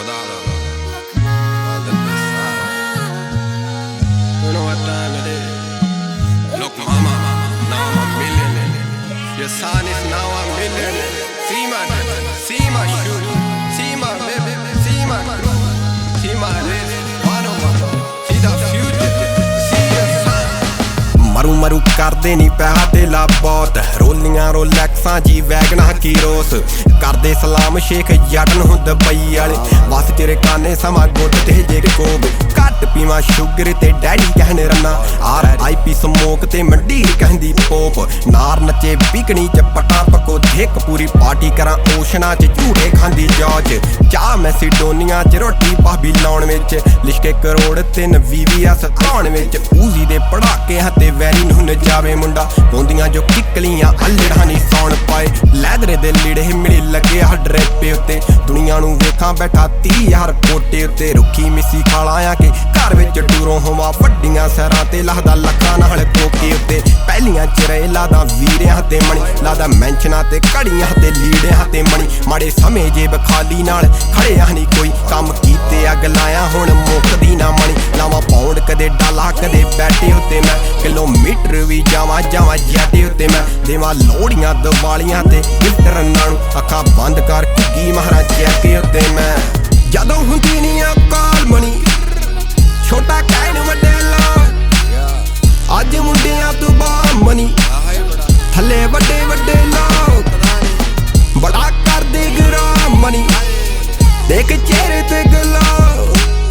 $1. You know what time it is? Look, mama, now I'm a millionaire. Your son is now a millionaire. See my shoe, see my baby, see my crew, see my race, see the future, see your son. ਮਰੂ ਮਰੂ ਕਰਦੇ ਨੀ ਪੈਸਾ ਧੇਲਾ ਬਹੁਤ ਰੋਲੀਆਂ ਰੋਲੈਕਸਾਂ ਜੀ ਵੈਗਨਾਂ ਕੀ ਰੋਸ ਕਰਦੇ ਸਲਾਮ ਸ਼ੇਖ ਜੱਟ ਨੂੰ ਦੁਬਈ ਵਾਲੇ ਬਸ ਤੇਰੇ ਕਾਨੇ ਸਮਾਂ ਗੁੱਟ ਤੇ ਜੇ ਕੋਬ ਘੱਟ ਪੀਵਾਂ ਸ਼ੂਗਰ ਤੇ ਡੈਡੀ ਕਹਿਣੇ ਰੰਨਾ RIP ਸਮੋਕ ਤੇ ਮੰਡੀ ਕਹਿੰਦੀ ਪੋਪ ਨਾਰ ਨੱਚੇ ਬਿਕਣੀ ਚ ਪਟਾ ਪਕੋ ਧਿੱਕ ਪੂਰੀ ਪਾਰਟੀ ਕਰਾਂ ਓਸ਼ਨਾ ਚ ਝੂਠੇ ਖਾਂਦੀ ਜੌਜ ਚਾਹ ਮੈਸੀਡੋਨੀਆ ਚ ਰੋਟੀ ਭਾਬੀ ਲਾਉਣ ਵਿੱਚ ਲਿਸ਼ਕੇ ਕਰੋੜ 3 VVS ਧਾਉਣ ਵਿੱਚ ਊਜ਼ੀ ਦੇ ਪੜਾਕੇ ਹੱਥੇ ਵੈਰੀ ਨੂੰ ਨਜਾਵੇ ਮੁੰਡਾ ਪੌਂਦੀਆਂ ਜੋ ਕਿੱਕਲੀਆਂ ਅਲੜਾਂ ਨੀ ਸੌਣ ਪਾਏ ਲੈਦਰੇ ਦੇ ਲੀੜੇ ਮਿਲੇ ਲੱਗੇ ਆ ਡਰੇਪੇ ਉੱਤੇ ਦੁਨੀਆ ਨੂੰ ਵੇਖਾਂ ਬੈਠਾ 30,000 ਕੋਟੇ ਉੱਤੇ ਰੁੱਖੀ ਮਿੱਸੀ ਖਾਲਾ ਆ ਕੇ ਘਰ ਵਿੱਚ ਡੂਰੋਂ ਹੋਵਾਂ ਵੱਡੀਆਂ ਸਹਿਰਾਂ ਤੇ ਲਾਦਾ ਲੱਖਾਂ ਨਾਲ ਕੋਕੇ ਉੱਤੇ ਪਹਿਲੀਆਂ ਚਿਰੇ ਲਾਦਾ ਵੀਰਿਆਂ ਤੇ ਮਣੀ ਲਾਦਾ ਮੈਂਸ਼ਨਾਂ ਤੇ ਘੜੀਆਂ ਤੇ ਲੀੜਿਆਂ ਤੇ ਮਣੀ ਮਾੜੇ ਸਮੇਂ ਜੇਬ ਖਾਲੀ ਨਾਲ ਖੜਿਆ ਨਹੀਂ ਕੋਈ ਕੰਮ ਕੀਤੇ ਅੱਗ ਲਾਇਆ ਹੁਣ ਮੁੱਕਦੀ ਨਾ ਮਣੀ ਲਾਵਾਂ ਪਾਉਂਡ ਕਦੇ ਡਾਲਾ ਕਦੇ ਬੈਠੇ ਉੱਤੇ ਮੈਂ ਕਿਲੋਮੀਟਰ ਵੀ ਜਾਵਾਂ ਜੈਟੇ ਉੱਤੇ ਮੈਂ ਦੇਵਾਂ ਲੋੜੀਆਂ ਦਿਵਾਲੀਆਂ ਤੇ ਗਿਫਟ ਰੰਨਾਂ ਨੂੰ ਅੱਖਾਂ ਬੰਦ ਕਰ ਘੁੱਗੀ ਮਹਾਰਾ ਚੈਕੇ ਉੱਤੇ ਮੈਂ ਜਦੋਂ ਹੁੰਦੀ ਨੀ ਆ ਕਾਲ ਮਣੀ ਛੋਟਾ ਕਹਿਣ ਵੱਡੇ ਲਾ ਅੱਜ ਮੁੰਡਿਆਂ ਤੋਂ ਬਾਹਰ ਮਨੀ ਥੱਲੇ ਵੱਡੇ ਵੱਡੇ ਲੋਕ ਬੜਾ ਕਰਦੇ ਗਰਾਮ ਮਨੀ ਦੇਖ ਚਿਹਰੇ ਤੇ ਗਲੋ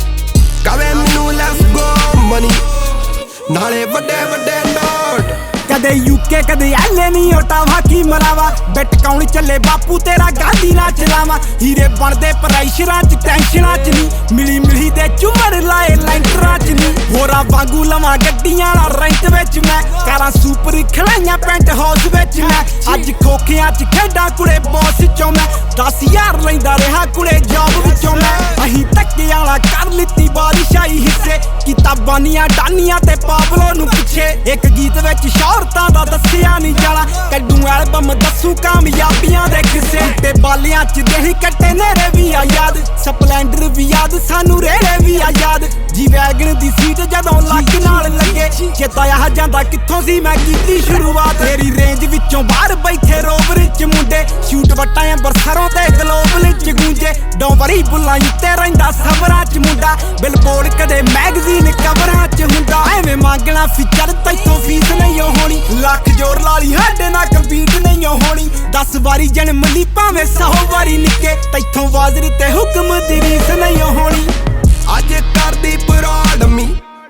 ਕਵੇ ਮੈਨੂੰ ਲੈਟਸ ਗੋ ਮਨੀ ਨਾਲੇ ਵੱਡੇ ਵੱਡੇ ਨੋਟ ਕਦੇ UK ਕਦੇ ਐਲੇ ਨਹੀਂ ਓਟਾਵਾ ਕੀ ਮਰਾਵਾ ਬਿਟ ਕੌਣ ਚੱਲੇ ਬਾਪੂ ਤੇਰਾ ਗਾਂਧੀ ਨਾ ਚਲਾਵਾ ਹੀਰੇ ਬਣਦੇ ਪ੍ਰੈਸ਼ਰਾਂ ਚ ਟੈਨਸ਼ਨਾਂ ਚ ਨਹੀਂ ਮਿਲੀ ਦੇ ਝੁਮਰ ਲਾਏ ਲੈਂਟਰਾਂ ਚ ਨਹੀਂ ਹੋਰਾਂ ਵਾਂਗੂ ਲਵਾਂ ਗੱਡੀਆਂ ਵਾਲਾ ਰੈਂਟ ਵਿੱਚ ਮੈਂ ਕਾਰਾਂ ਸੁਪਰ ਖਲਾਈਆਂ ਪੈਂਟ ਹਾਊਸ ਵਿੱਚ ਮੈਂ ਅੱਜ ਖੋਖਿਆਂ ਚ ਖੇਡਾਂ ਕੁੜੇ ਬੌਸ ਚੋਂ ਮੈਂ 10,000 ਲੈਂਦਾ ਰਿਹਾ ਕੁੜੇ ਜੌਬ ਵਿੱਚੋਂ ਮੈਂ ਅਹੀਂ ਧੱਕੇ ਵਾਲਾ ਕਰ ਲਿੱਤੀ ਬਾਰਿਸ਼ਾਈ ਹਿੱਸੇ ਕਿਤਾਬਾਂ ਨੀਆਂ ਡਾਨੀਆਂ ਤੇ ਪਾਬਲੋ ਨੂੰ ਪਿੱਛੇ ਇੱਕ ਗੀਤ ਵਿੱਚ ਸ਼ੌਹਰਤਾਂ ਦਾ ਦੱਸਿਆ ਨਹੀਂ ਜਾਣਾ ਕੱਢੂ ਐਲਬਮ ਦੱਸੂ ਕਾਮਯਾਬੀਆਂ ਦੇ ਕਿਸੇ ਤੇ ਬਾਲਿਆਂ ਚ ਦੇਹੀ ਕੱਟੇ ਨੇਰੇ ਵੀ ਆ ਯਾਦ ਸਪਲੈਂਡਰ ਵੀ ਯਾਦ ਸਾਨੂੰ ਰੇੜੇ ਵੀ ਆ ਯਾਦ ਜੀ ਵੈਗਨ ਦੀ ਸੀਟ ਜਦੋਂ ਲੱਕ ਨਾਲ ਲੱਗੇ ਚੇਤਾ ਆ ਜਾਂਦਾ ਕਿੱਥੋਂ ਸੀ ਮੈਂ ਕੀਤੀ ਸ਼ੁਰੂਆਤ ਤੇਰੀ ਰੇਂਜ ਵਿੱਚੋਂ ਬਾਹਰ ਬੈਠੇ ਰੋਵਰ ਚ ਮੁੰਡੇ ਸ਼ੂਟ ਵਟਾਂ ਬਰਸਰੋਂ ਤੇ ਗਲੋਬਲ ਚ ਗੂੰਜੇ ਡੋਂਵਰੀ ਬੁੱਲਾਂ ਉੱਤੇ ਰਹਿੰਦਾ ਸਬਰਾਂ ਚ ਮੁੰਡਾ ਬਿਲਬੋਰਡ ਕਦੇ ਮੈਗਜ਼ੀਨ ਕਵਰਾਂ ਚ ਹੁੰਦਾ ਐਵੇਂ ਮੰਗਣਾ ਫਿਚਰ ਤੈਥੋਂ ਫੀਸ ਨਹੀਂ ਹੋਣੀ ਲੱਖ ਜੋਰ ਲਾਲੀ ਸਾਡੇ ਨਾਲ ਕੰਪੀਟ ਨਹੀਂ ਹੋਣੀ 10 ਵਾਰੀ ਜਨਮ ਲਈ ਭਾਵੇਂ 100 ਵਾਰੀ ਨਿੱਕੇ ਤੈਥੋਂ ਵਾਜ਼ਰ ਤੇ ਹੁਕਮ ਦੀ ਰੀਸ ਨਹੀਂ ਹੋਣੀ ਅੱਜ ਕਰਦੀ ਬਰਾਡਮੀ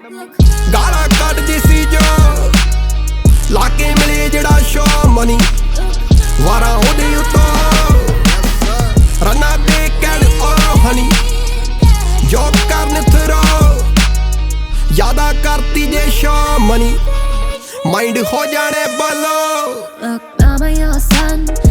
ਗਾਲਾਂ ਕੱਢਦੀ ਸੀ ਜੋ ਲਾਗੇ ਮਿਲੇ ਜਿਹੜਾ ਸ਼ੋ ਮਨੀ ਵਾਰਾਂ ਉਹਦੇ ਉੱਤੋਂ ਰਨਾ ਦੇ ਕੈਡ ਓ ਹਨੀ ਜੋ ਕਰਨ ਥਰੋ ਯਾਦਾ ਕਰਤੀ ਜੇ ਸ਼ੋ ਮਨੀ ਮਾਈਂਡ ਹੋ ਜਾਣੇ ਬਲੋ Look, I'm your son.